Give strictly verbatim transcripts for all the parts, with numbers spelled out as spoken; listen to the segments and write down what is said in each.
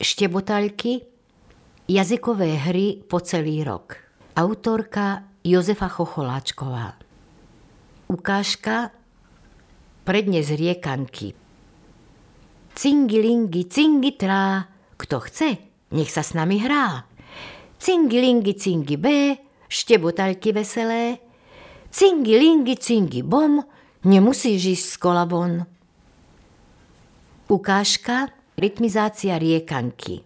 Štebotaľky, jazykové hry po celý rok. Autorka Jozefa Chocholáčková. Ukážka Prednes riekanky. Cingilingi, cingitrá, kto chce, nech sa s nami hrá. Cingilingi, cingi bé, štebotaľky veselé. Cingilingi, cingi bom, nemusíš ísť z kola von. Ukážka Rytmizácia riekanky.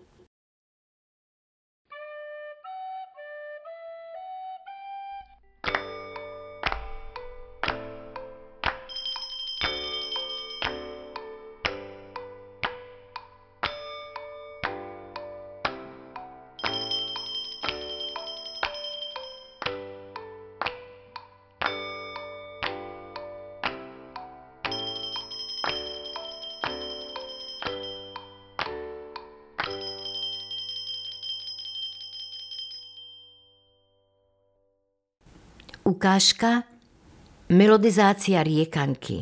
Ukážka Melodizácia riekanky.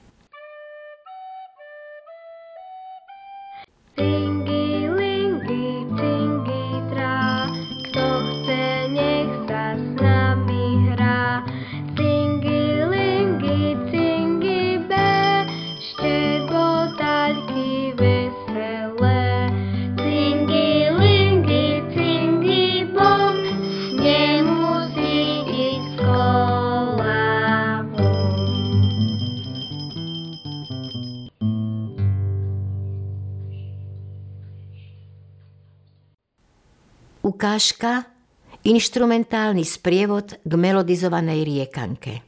Ukážka Inštrumentálny sprievod k melodizovanej riekanke.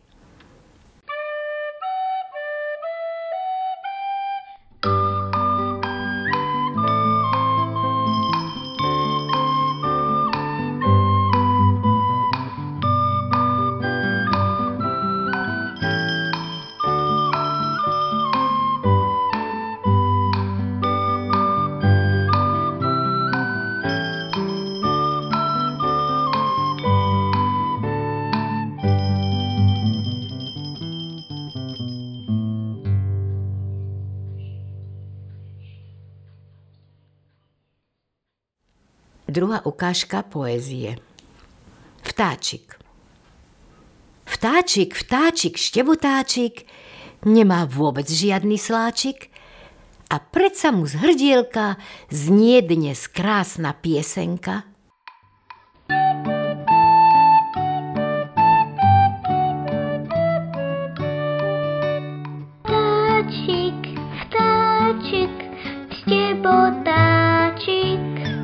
Druhá ukážka poézie. Vtáčik. Vtáčik, vtáčik, štebotáčik, nemá vôbec žiadny sláčik a predsa mu z hrdielka znie dnes krásna piesenka. Vtáčik, vtáčik, štebotáčik,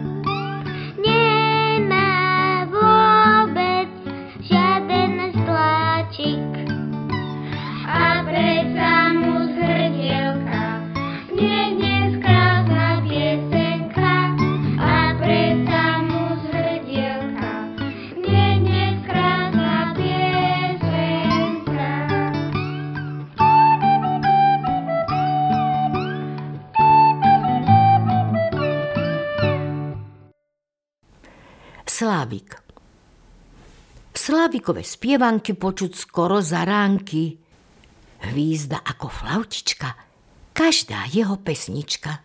Slávik. Slávikové spievanky počuť skoro za ránky. Hvízda ako flautička, každá jeho pesnička.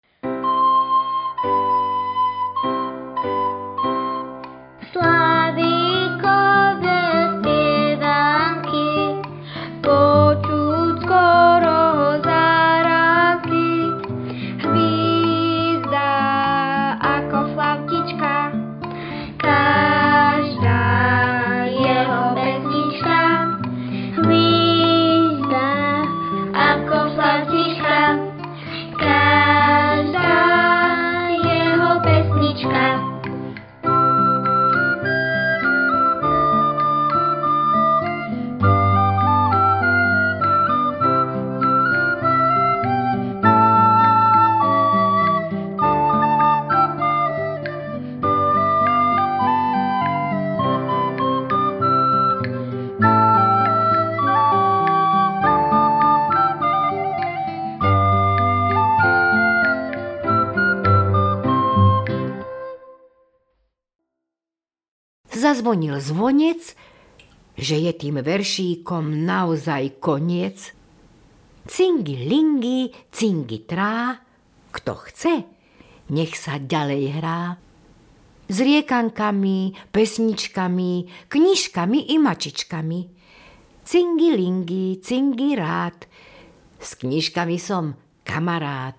Zazvonil zvonec, že je tým veršíkom naozaj koniec. Cingi lingi, cingi trá, kto chce, nech sa ďalej hrá. S riekankami, pesničkami, knižkami i mačičkami. Cingi-lingi, cingi rád, s knižkami som kamarát.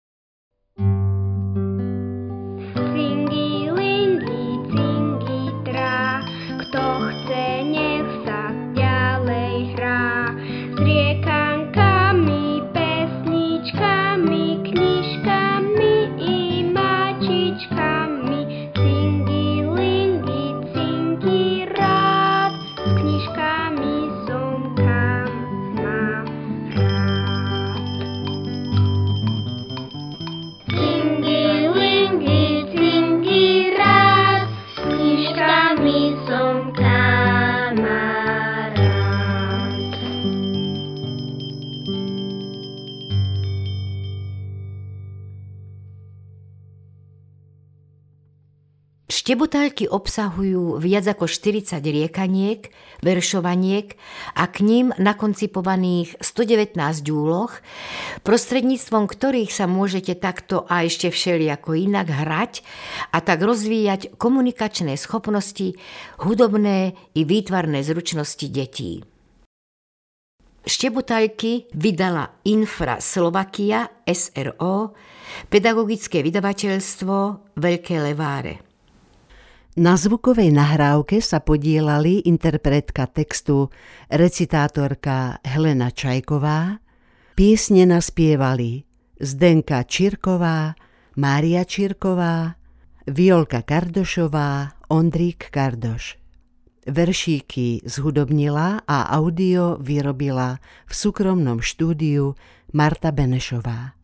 Cingi-lingi, cingi-trá, kto chce, nech sa ďalej hrá. S riekankami, pesničkami, knižkami i mačičkami. Cingi-lingi, cingi rád, s knižkami som kamarát. Cingi-lingi, cingi rád, s knižkami som kamarát. Štebotaľky obsahujú viac ako štyridsať riekaniek, veršovaniek a k ním nakoncipovaných stodevätnásť úloh, prostredníctvom ktorých sa môžete takto a ešte všelijako inak hrať a tak rozvíjať komunikačné schopnosti, hudobné i výtvarné zručnosti detí. Štebotaľky vydala Infra Slovakia es er ó, pedagogické vydavateľstvo Veľké Leváre. Na zvukovej nahrávke sa podieľali interpretka textu recitátorka Helena Čajková, piesne naspievali Zdenka Čirková, Mária Čirková, Violka Kardošová, Ondrík Kardoš. Veršíky zhudobnila a audio vyrobila v súkromnom štúdiu Marta Benešová.